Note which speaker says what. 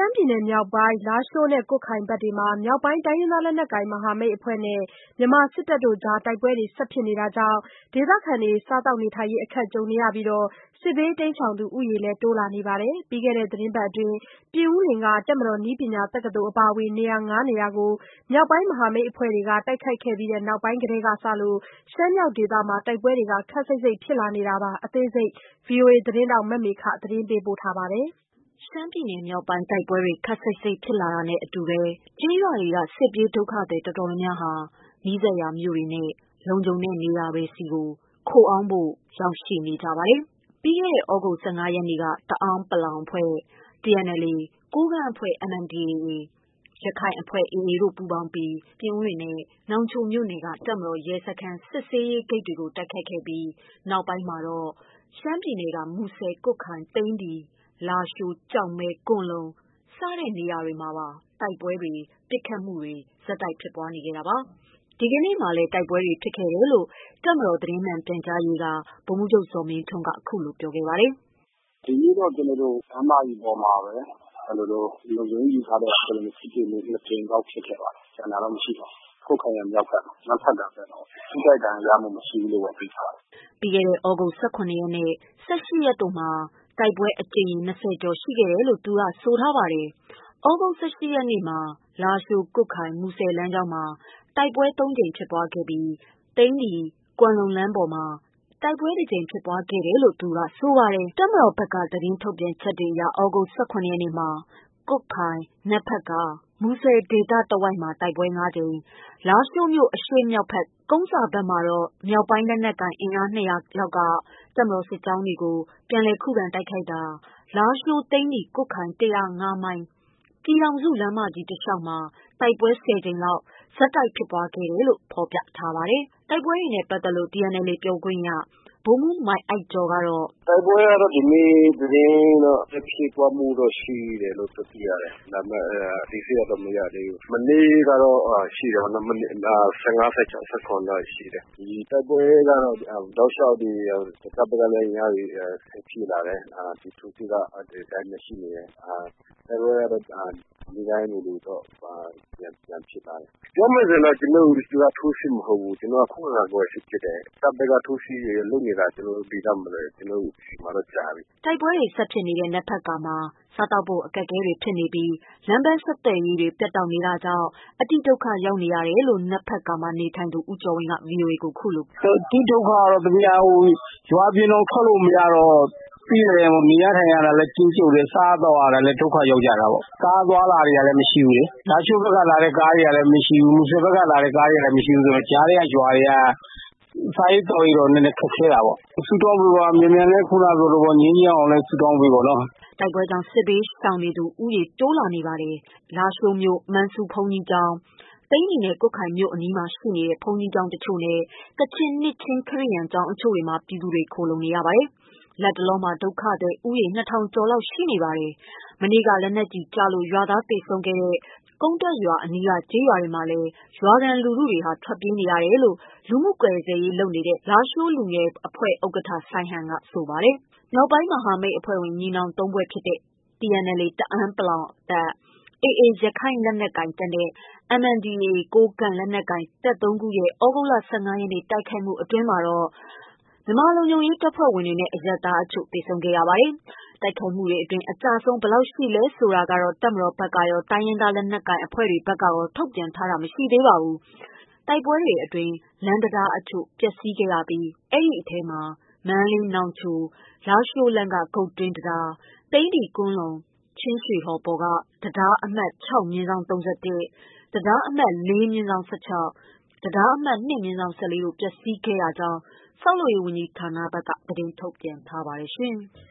Speaker 1: မ်းပြည်နယ်မြောက်ပိုင်း လားရှိုးနဲ့ ကွတ်ခိုင်ဘက်တွေမှာ မြောက်ပိုင်းတိုင်းရင်းသားလက်နက်ကိုင် မဟာမိတ်အဖွဲ့နဲ့ မြန်မာစစ်တပ်တို့ တိုက်ပွဲတွေ ဆက်ဖြစ်နေတာကြောင့် ဒေသခံတွေ စားသောက်နေထိုင်ရေး အခက်ကြုံနေရပြီး စစ်ဘေးတိမ်းရှောင်သူဦးရေလည်း တိုးလာနေပါတယ်။ ပြီးခဲ့တဲ့ သီတင်းပတ်အတွင်း ပြင်ဦးလွင်က တပ်မတော်နည်းပညာတက္ကသိုလ် အပါအဝင် နေရာ ၅ နေရာကို မြောက်ပိုင်းမဟာမိတ်အဖွဲ့တွေက တိုက်ခိုက်ခဲ့ပြီးနောက်ပိုင်းကတည်းကစလို့ ရှမ်းမြောက်ဒေသမှာ တိုက်ပွဲတွေ ခပ်စိပ်စိပ်ဖြစ်လာနေတာပါ။ အသေးစိတ် ဗွီအိုအေသတင်းထောက် မမေခ သတင်းပေးပို့ထားပါတယ်။
Speaker 2: ရှမ်းပြည်နယ်မြောက်ပိုင်း တိုက်ပွဲတွေ ခပ်စိပ်စိပ်ဖြစ်လာတာနဲ့အတူ ကျေးရွာတွေက စစ်ပြေးဒုက္ခသည်တော်တော်များများဟာ နီးစပ်ရာမြို့တွေနဲ့ လုံခြုံတဲ့နေရာတွေဆီ ခိုအောင်းဖို့ ရောက်ရှိနေကြပါတယ်။ ပြီးခဲ့တဲ့ သြဂုတ် ၁၅ ရက်နေ့က တအာင်း အဖွဲ့၊ TNLA ကိုးကန့်အဖွဲ့ MNDAA ရခိုင်အဖွဲ့ AA တို့ ပူးပေါင်းပြီး ပြင်ဦးလွင်နဲ့ နောင်ချိုမြို့နယ်က တပ်မတော်ရဲစခန်း စစ်ဆေးရေးဂိတ်တွေကို တိုက်ခိုက်ခဲ့ပြီး နောက်ပိုင်းမှာတော့ ရှမ်းပြည်နယ်က မူဆယ်၊ ကွတ်ခိုင်၊ သိန္နီ၊ လားရှိုး၊ ကျောက်မဲ၊ ကွမ်းလုံ စတဲ့နေရာတွေမှာပါ တိုက်ပွဲတွေ ပစ်ခတ်မှုတွေ ဆက်တိုက်ဖြစ်ပွားနေခဲ့တာပါ။ ဒီကနေ့မှာလည်း တိုက်ပွဲတွေ ဖြစ်ခဲ့တယ်လို့ တပ်မတော်သတင်းမှန်ပြန်ကြားရေးက ဗိုလ်မှူးချုပ်ဇော်မင်းထွန်းက အခုလိုပြောပါတယ်
Speaker 3: ။ "ဒီနေ့တော့ လမ်းမကြီးပေါ်မှာပဲ လုံခြုံရေးယူထားတဲ့ ထိတွေ့မှု ၂ ကြိမ်လောက်ဖြစ်ခဲ့ပါတယ်။ ကျန်တာတော့မရှိပါဘူး။ ကွတ်ခိုင်ရဲ့မြောက်ဘက် နမ့်ဖတ်ကာဘက်မှာပေါ့။ ထိခိုက်ဒဏ်ရာရမှုမရှိဘူးလို့ပဲ သိထားပါတယ်
Speaker 2: ။" ပြီးခဲ့တဲ့ သြဂုတ် ၁၇ ရက်နဲ့ ၁၈ ရက်တို့မှာ တိုက်ပွဲအကြိမ်ရေ ၂၀ ကျော်ရှိခဲ့တယ်လို့ သူကဆိုပါတယ်။ သြဂုတ် ၁၈ ရက်နေ့မှာ လားရှိုး-ကွတ်ခိုင်-မူဆယ်လမ်းကြောင်းမှာ တိုက်ပွဲ ၃ ကြိမ်ဖြစ်ပွားခဲ့ပြီး သိန္နီ-ကွမ်းလုံလမ်းပေါ်မှာ တိုက်ပွဲ ၁ ကြိမ်ဖြစ်ပွားခဲ့တယ်လို့ သူကဆိုပါတယ်။ တပ်မတော်ဘက်က သတင်းထုတ်ပြန်ချက်တွေအရ သြဂုတ် ၁၇ ရက်နေ့မှာ ကွတ်ခိုင်၊ နမ့်ဖတ်ကာ၊ မူဆယ်ဒေသတဝိုက်မှာ တိုက်ပွဲ ၅ ကြိမ်၊ လားရှိုးမြို့ အရှေ့မြောက်ဘက် ကုန်းဆာဘက်မှာတော့ မြောက်ပိုင်းလက်နက်ကိုင် အင်အား ၂၀၀ လောက်က တပ်မတော်စစ်ကြောင်းတွေကို ပြန်လည်ခုခံတိုက်ခိုက်တာ၊ လားရှိုး-သိန္နီ-ကွတ်ခိုင် ၁၀၅ မိုင် ပြည်ထောင်စုလမ်းမကြီးတလျှောက်မှာ တိုက်ပွဲ ၁၀ ကြိမ်လောက် ဆက်တိုက်ဖြစ်ပွားခဲ့တယ်လို့ ဖော်ပြထားပါတယ်။ တိုက်ပွဲတွေနဲ့ပတ်သက်လို့ TNLA ပြောခွင့်ရ ဗိုလ်မှူးမိုင်းအိုက်ကျော်ကတော့
Speaker 3: "တိုက်ပွဲကတော့ ဒီနေ့သတင်းတော့ ဆက်ဖြစ်ပွားမှုတော့ရှိတယ်လို့ သိရတယ်။ ဒါပေမဲ့ အသေးစိတ်ကတော့မရသေးဘူး။ မနေ့ကတော့ရှိတယ်ပေါ့နော်။ ၁၅/၁၆/၁၇ တော့ရှိတယ်။ ဒီတိုက်ပွဲကတော့ တောက်လျှောက်တပ်ဘက်ကလည်း အင်အားတွေဆက်ဖြည့်လာတယ်။ ဒီထိုးစစ်ကဒီတိုင်းပဲရှိနေတယ်။ တိုက်ပွဲကတော့နေ့တိုင်းလိုလိုတော့ပြန်ဖြစ်လာတယ်။ ပြောမယ်ဆိုရင်တော့ ကျနော်တို့ကထိုးစစ်မဟုတ်ဘူး။ ကျနော်တို့ကခုခံကာကွယ်စစ်ဖြစ်တယ်။ တပ်ဘက်ကထိုးစစ်လုပ်နေတာ ကျနော်တို့သိထားတယ်။ ကျနော်တို့ဆီမှာတော့ကြာပြီ
Speaker 2: ။" တိုက်ပွဲတွေ ဆက်ဖြစ်နေတဲ့ နမ့်ဖတ်ကာမှာ စားသောက်ဖို့ အခက်အခဲတွေဖြစ်နေပြီး လမ်းပန်းဆက်သွယ်ရေးတွေ ပြတ်တောက်နေတာကြောင့် အတိဒုက္ခရောက်နေရတယ်လို့ နမ့်ဖတ်ကာမှာနေထိုင်သူ ဦးကျော်ဝင်းက ဗွီအိုအေကို ခုလို
Speaker 4: ပြောပါတယ်။ "အတိဒုက္ခကတော့ ရွာပြင်တောင်ထွက်လို့မရတော့ နေရထိုင်ရတာလည်း ကျဉ်းကြပ်တယ်။ စားရသောက်ရတာလည်း ဒုက္ခရောက်ကြတာပေါ့။ ကားအသွားအလာတွေကလည်းမရှိဘူးလေ။ လားရှိုးဘက်ကလာတဲ့ကားတွေကလည်းမရှိဘူး။ မူဆယ်ဘက်ကလာတဲ့ကားတွေကလည်းမရှိဘူးဆိုတော့ ကြားထဲကရွာတွေက စားရေးသောက်ရေးတော့နည်းနည်းခက်ခဲတာပေါ့။ ဆုတောင်းပေးပါ။ မြန်မြန်လည်းငြိမ်းချမ်းအောင်လည်းဆုတောင်းပေးပါနော်။
Speaker 2: " တိုက်ပွဲကြောင့် စစ်ဘေးရှောင်နေသူဦးရေ တိုးလာနေပါတယ်။ လားရှိုးမြို့ မန်ဆူဘုန်းကြီးကျောင်း၊ သိန္နီနဲ့ ကွတ်ခိုင်မြို့အနီးမှာရှိတဲ့ ဘုန်းကြီးကျောင်းတချို့နဲ့ ကချင်နှစ်ခြင်းခရစ်ယာန်ကျောင်းအချို့မှာ ပြည်သူတွေ ခိုလှုံနေရပါတယ်။ လတ်တလောမှာ ဒုက္ခသည်ဦးရေ ၂,၀၀၀ ကျော်လောက်ရှိနေပါတယ်။ မနေ့က လက်နက်ကြီးကျလို့ ရွာသားသေဆုံးခဲ့တဲ့ ကုန်းတပ်ရွာအနီးက ကျေးရွာတွေမှာလည်း ရွာခံလူထုတွေ ထွက်ပြေးနေရတယ်လို့ လူမှုကယ်ဆယ်ရေးလုပ်နေတဲ့ လားရှိုးလူငယ်အဖွဲ့ ဥက္ကဋ္ဌ စိုင်းဟန်က ဆိုပါတယ်။ မြောက်ပိုင်းမဟာမိတ်အဖွဲ့ဝင် ညီနောင် ၃ ဖွဲ့ဖြစ်တဲ့ TNLA တအာင်း တပ်၊ AA ရခိုင်လက်နက်ကိုင်တပ်နဲ့ MNDAA ကိုးကန့်လက်နက်ကိုင်တပ် ၃ ခုရဲ့ သြဂုတ်လ ၁၅ ရက်နေ့ တိုက်ခိုက်မှုအတွင်းမှာတော့ မြန်မာလုံခြုံရေးတပ်ဖွဲ့ဝင်တွေနဲ့ အရပ်သားအချို့ သေဆုံးခဲ့ရပါတယ်။ တိုက်ခိုက်မှုတွေအတွင်း အကျအဆုံးဘယ်လောက်ရှိလဲဆိုတာကတော့ တပ်မတော်ဘက်ကရော တိုင်းရင်းသားလက်နက်ကိုင်အဖွဲ့တွေဘက်ကရော ထုတ်ပြန်ထားတာမရှိသေးပါဘူး။ တိုက်ပွဲတွေအတွင်း လမ်းတံတားအချို့ ပျက်စီးခဲ့ရပြီး အဲဒီအထဲမှာ မန္တလေး-နောင်ချို-လားရှိုးလမ်းက ဂုတ်တွင်းတံတား၊ သိန္နီ-ကွမ်းလုံ-ချင်းရွှေဟော်ပေါ်က တံတားအမှတ် 6/31၊ တံတားအမှတ် 4/16၊ တံတားအမှတ် 2/14 တို့ ပျက်စီးခဲ့ရကြောင်း ဆောက်လုပ်ရေးဝန်ကြီးဌာနဘက်က သတင်းထုတ်ပြန်ထားပါတယ်။